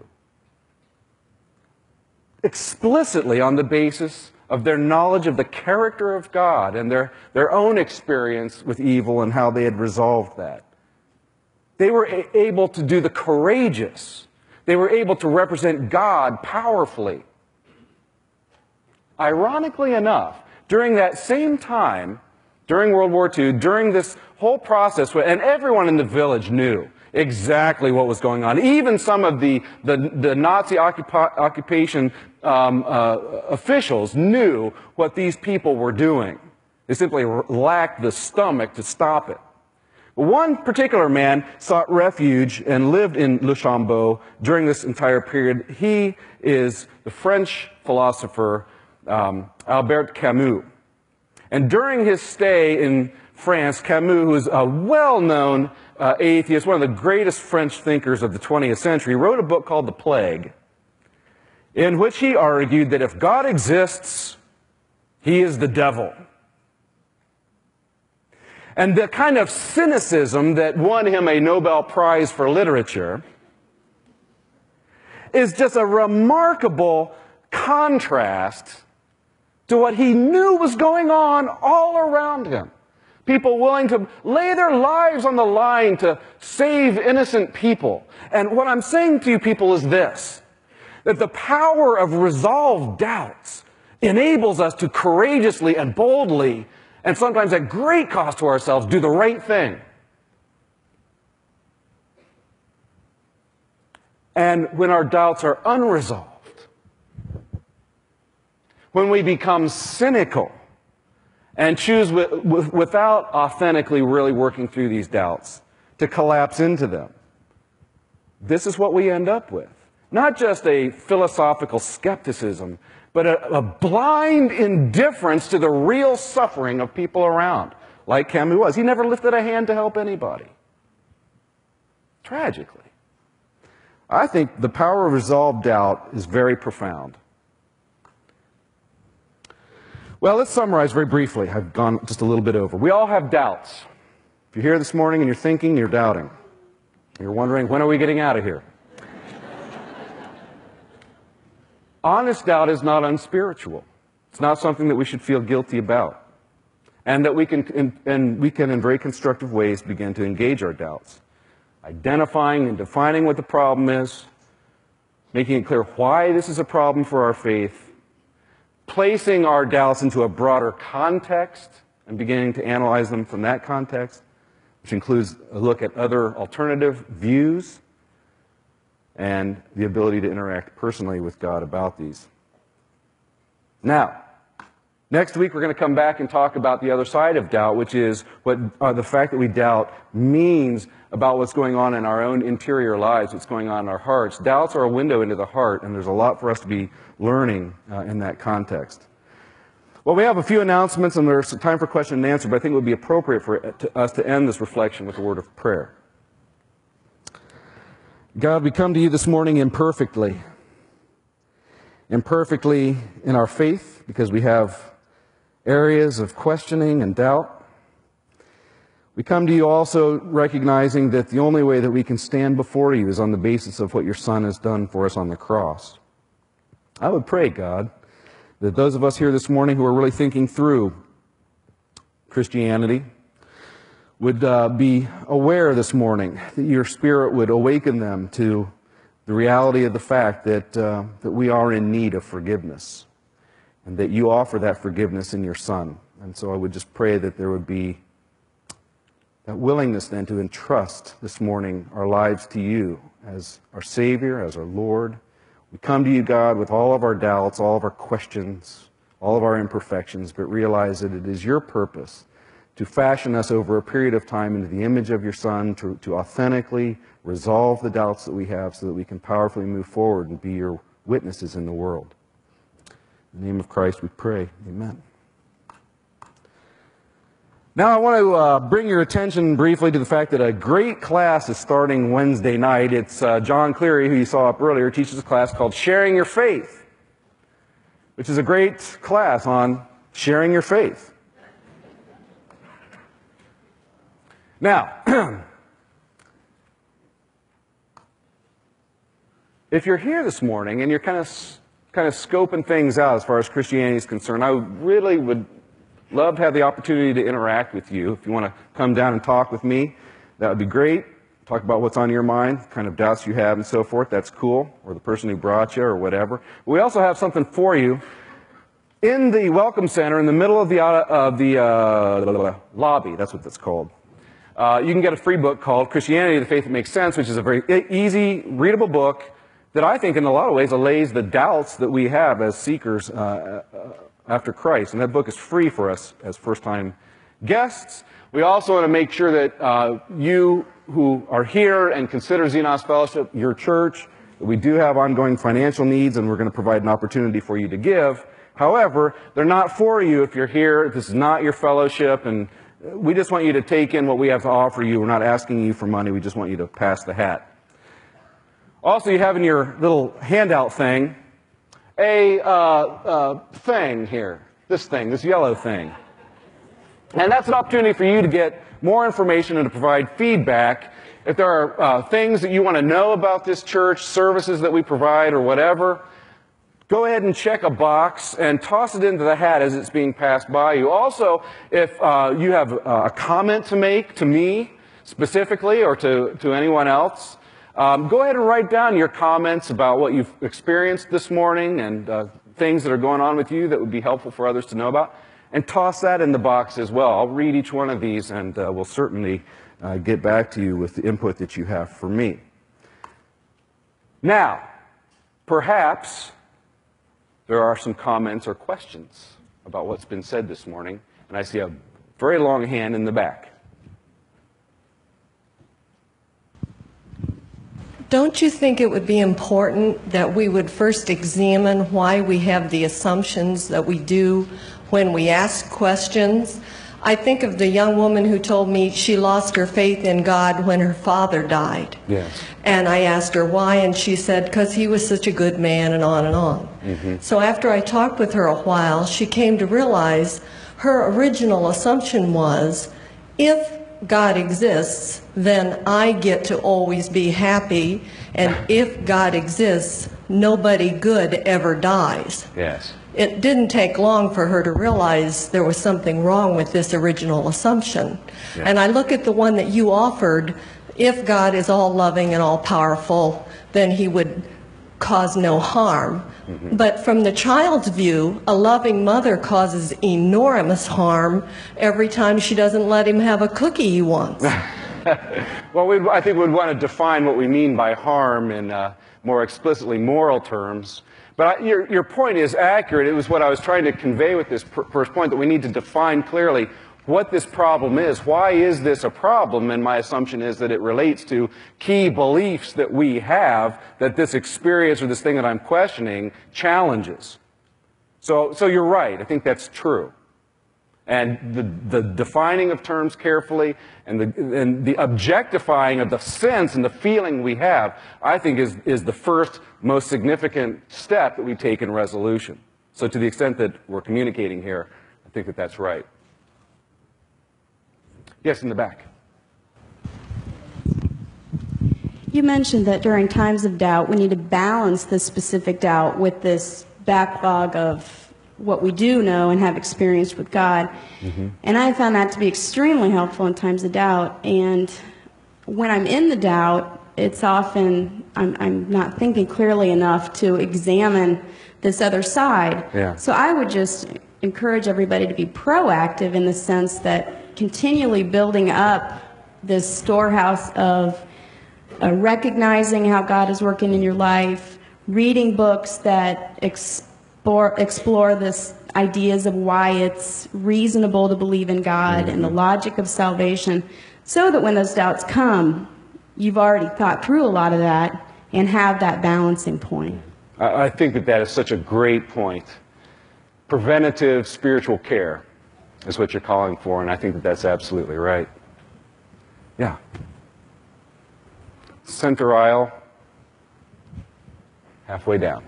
Explicitly on the basis of their knowledge of the character of God and their own experience with evil and how they had resolved that. They were able to do the courageous. They were able to represent God powerfully. Ironically enough, during that same time, during World War II, during this whole process, and everyone in the village knew exactly what was going on. Even some of the Nazi occupation officials knew what these people were doing. They simply lacked the stomach to stop it. But one particular man sought refuge and lived in Le Chambon during this entire period. He is the French philosopher Albert Camus. And during his stay in France, Camus, who is a well-known atheist, one of the greatest French thinkers of the 20th century, wrote a book called The Plague, in which he argued that if God exists, he is the devil. And the kind of cynicism that won him a Nobel Prize for Literature is just a remarkable contrast to what he knew was going on all around him. People willing to lay their lives on the line to save innocent people. And what I'm saying to you people is this, that the power of resolved doubts enables us to courageously and boldly, and sometimes at great cost to ourselves, do the right thing. And when our doubts are unresolved, when we become cynical and choose without authentically really working through these doubts to collapse into them, this is what we end up with. Not just a philosophical skepticism, but a blind indifference to the real suffering of people around, like Camus was. He never lifted a hand to help anybody. Tragically. I think the power of resolved doubt is very profound. Well, let's summarize very briefly. I've gone just a little bit over. We all have doubts. If you're here this morning and you're thinking, you're doubting. You're wondering, when are we getting out of here? Honest doubt is not unspiritual. It's not something that we should feel guilty about. And that we can, in very constructive ways, begin to engage our doubts. Identifying and defining what the problem is, making it clear why this is a problem for our faith, placing our doubts into a broader context and beginning to analyze them from that context, which includes a look at other alternative views and the ability to interact personally with God about these. Now, Next week, we're going to come back and talk about the other side of doubt, which is what the fact that we doubt means about what's going on in our own interior lives, what's going on in our hearts. Doubts are a window into the heart, and there's a lot for us to be learning in that context. Well, we have a few announcements, and there's time for question and answer, but I think it would be appropriate for us to end this reflection with a word of prayer. God, we come to you this morning imperfectly in our faith, because we have areas of questioning and doubt. We come to you also recognizing that the only way that we can stand before you is on the basis of what your Son has done for us on the cross. I would pray, God, that those of us here this morning who are really thinking through Christianity would be aware this morning that your Spirit would awaken them to the reality of the fact that we are in need of forgiveness, and that you offer that forgiveness in your Son. And so I would just pray that there would be that willingness then to entrust this morning our lives to you as our Savior, as our Lord. We come to you, God, with all of our doubts, all of our questions, all of our imperfections, but realize that it is your purpose to fashion us over a period of time into the image of your Son, to authentically resolve the doubts that we have so that we can powerfully move forward and be your witnesses in the world. In the name of Christ we pray. Amen. Now I want to bring your attention briefly to the fact that a great class is starting Wednesday night. It's John Cleary, who you saw up earlier, teaches a class called Sharing Your Faith, which is a great class on sharing your faith. Now, if you're here this morning and you're kind of scoping things out as far as Christianity is concerned, I really would love to have the opportunity to interact with you. If you want to come down and talk with me, that would be great. Talk about what's on your mind, kind of doubts you have and so forth. That's cool. Or the person who brought you or whatever. We also have something for you in the Welcome Center in the middle of the lobby. That's what that's called. You can get a free book called Christianity, the Faith That Makes Sense, which is a very easy, readable book that I think in a lot of ways allays the doubts that we have as seekers after Christ. And that book is free for us as first-time guests. We also want to make sure that you who are here and consider Xenos Fellowship your church, that we do have ongoing financial needs, and we're going to provide an opportunity for you to give. However, they're not for you if you're here. This is not your fellowship, and we just want you to take in what we have to offer you. We're not asking you for money. We just want you to pass the hat. Also, you have in your little handout thing a thing here. This yellow thing. And that's an opportunity for you to get more information and to provide feedback. If there are things that you want to know about this church, services that we provide or whatever, go ahead and check a box and toss it into the hat as it's being passed by you. Also, if you have a comment to make to me specifically or to anyone else, go ahead and write down your comments about what you've experienced this morning and things that are going on with you that would be helpful for others to know about. And toss that in the box as well. I'll read each one of these and we'll certainly get back to you with the input that you have for me. Now, perhaps there are some comments or questions about what's been said this morning, and I see a very long hand in the back. Don't you think it would be important that we would first examine why we have the assumptions that we do when we ask questions? I think of the young woman who told me she lost her faith in God when her father died. Yes. And I asked her why, and she said, because he was such a good man, and on and on. Mm-hmm. So after I talked with her a while, she came to realize her original assumption was, if God exists, then I get to always be happy, and if God exists, nobody good ever dies. Yes. It didn't take long for her to realize there was something wrong with this original assumption. Yeah. And I look at the one that you offered, if God is all loving and all powerful, then he would cause no harm. Mm-hmm. But from the child's view, a loving mother causes enormous harm every time she doesn't let him have a cookie he wants. Well, I think we'd want to define what we mean by harm in more explicitly moral terms. But your point is accurate. It was what I was trying to convey with this first point, that we need to define clearly what this problem is. Why is this a problem? And my assumption is that it relates to key beliefs that we have that this experience or this thing that I'm questioning challenges. So you're right. I think that's true. And the defining of terms carefully and the objectifying of the sense and the feeling we have, I think is the first most significant step that we take in resolution. So to the extent that we're communicating here, I think that that's right. Yes, in the back. You mentioned that during times of doubt, we need to balance this specific doubt with this backlog of what we do know and have experienced with God. Mm-hmm. And I found that to be extremely helpful in times of doubt. And when I'm in the doubt, it's often I'm not thinking clearly enough to examine this other side. Yeah. So I would just encourage everybody to be proactive in the sense that continually building up this storehouse of recognizing how God is working in your life, reading books that explore this ideas of why it's reasonable to believe in God and the logic of salvation, so that when those doubts come, you've already thought through a lot of that and have that balancing point. I think that is such a great point. Preventative spiritual care is what you're calling for, and I think that that's absolutely right. Yeah. Center aisle, halfway down.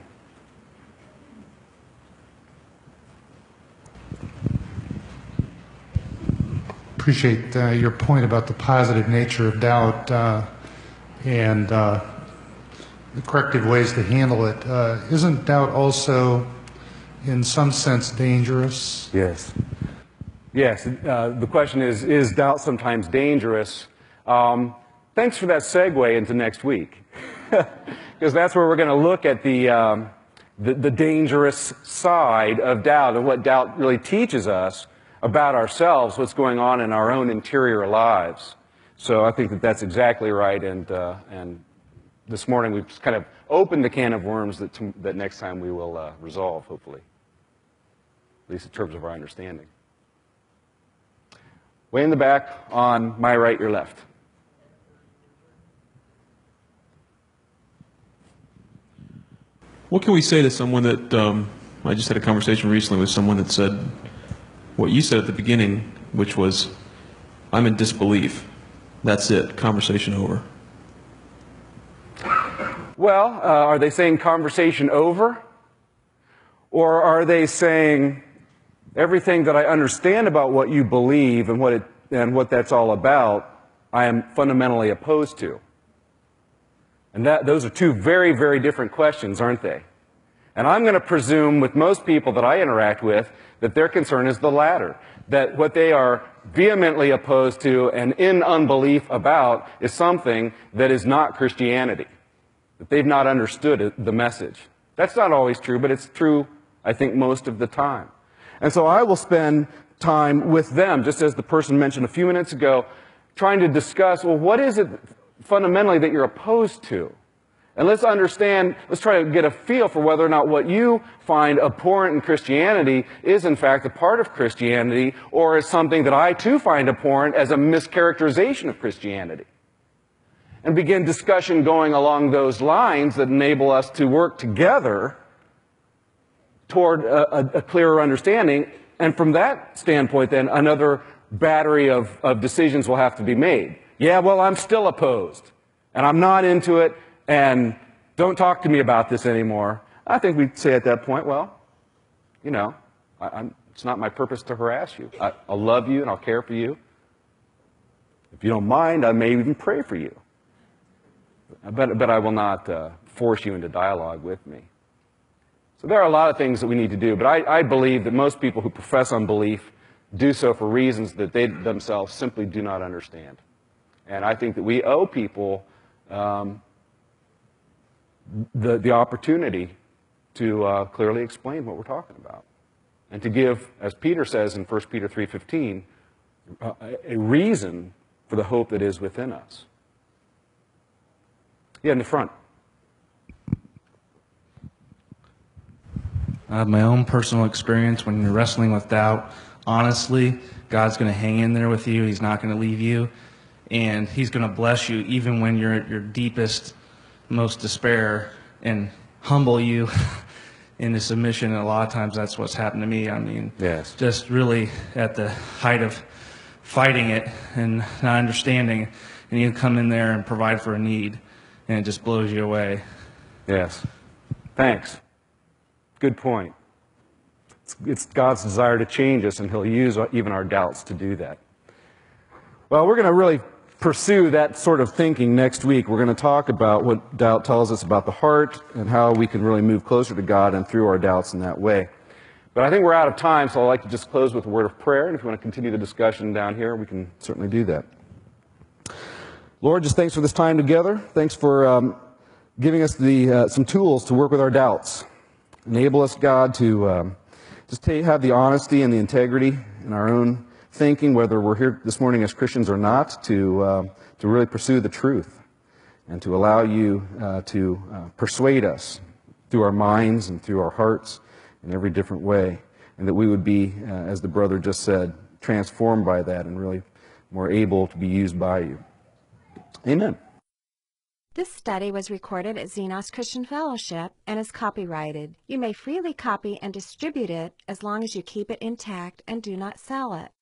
Appreciate your point about the positive nature of doubt and the corrective ways to handle it. Isn't doubt also, in some sense, dangerous? Yes. Yes. The question is doubt sometimes dangerous? Thanks for that segue into next week, because that's where we're going to look at the dangerous side of doubt and what doubt really teaches us about ourselves, what's going on in our own interior lives. So I think that that's exactly right, and this morning we've just kind of opened the can of worms that next time we will resolve, hopefully, at least in terms of our understanding. Way in the back, on my right, your left. What can we say to someone that, I just had a conversation recently with someone that said what you said at the beginning, which was, I'm in disbelief. That's it. Conversation over. Well, are they saying conversation over? Or are they saying everything that I understand about what you believe and what that's all about, I am fundamentally opposed to? And those are two very, very different questions, aren't they? And I'm going to presume with most people that I interact with that their concern is the latter, that what they are vehemently opposed to and in unbelief about is something that is not Christianity, that they've not understood the message. That's not always true, but it's true, I think, most of the time. And so I will spend time with them, just as the person mentioned a few minutes ago, trying to discuss, well, what is it fundamentally that you're opposed to? And let's try to get a feel for whether or not what you find abhorrent in Christianity is in fact a part of Christianity, or is something that I too find abhorrent as a mischaracterization of Christianity. And begin discussion going along those lines that enable us to work together toward a clearer understanding. And from that standpoint, then, another battery of decisions will have to be made. Yeah, well, I'm still opposed, and I'm not into it, and don't talk to me about this anymore. I think we'd say at that point, well, you know, it's not my purpose to harass you. I'll love you and I'll care for you. If you don't mind, I may even pray for you. But I will not force you into dialogue with me. So there are a lot of things that we need to do, but I believe that most people who profess unbelief do so for reasons that they themselves simply do not understand. And I think that we owe people the opportunity to clearly explain what we're talking about, and to give, as Peter says in 1 Peter 3:15, a reason for the hope that is within us. Yeah, in the front. I have my own personal experience. When you're wrestling with doubt, honestly, God's going to hang in there with you. He's not going to leave you. And He's going to bless you even when you're at your deepest, most despair, and humble you into submission. And a lot of times that's what's happened to me. I mean, Yes. just really at the height of fighting it and not understanding. And you come in there and provide for a need, and it just blows you away. Yes. Thanks. Good point. It's God's desire to change us, and He'll use even our doubts to do that. Well, we're going to really pursue that sort of thinking next week. We're going to talk about what doubt tells us about the heart and how we can really move closer to God and through our doubts in that way. But I think we're out of time, so I'd like to just close with a word of prayer. And if you want to continue the discussion down here, we can certainly do that. Lord, just thanks for this time together. Thanks for giving us some tools to work with our doubts. Enable us, God, to just have the honesty and the integrity in our own thinking, whether we're here this morning as Christians or not, to really pursue the truth and to allow you to persuade us through our minds and through our hearts in every different way, and that we would be, as the brother just said, transformed by that and really more able to be used by you. Amen. This study was recorded at Xenos Christian Fellowship and is copyrighted. You may freely copy and distribute it as long as you keep it intact and do not sell it.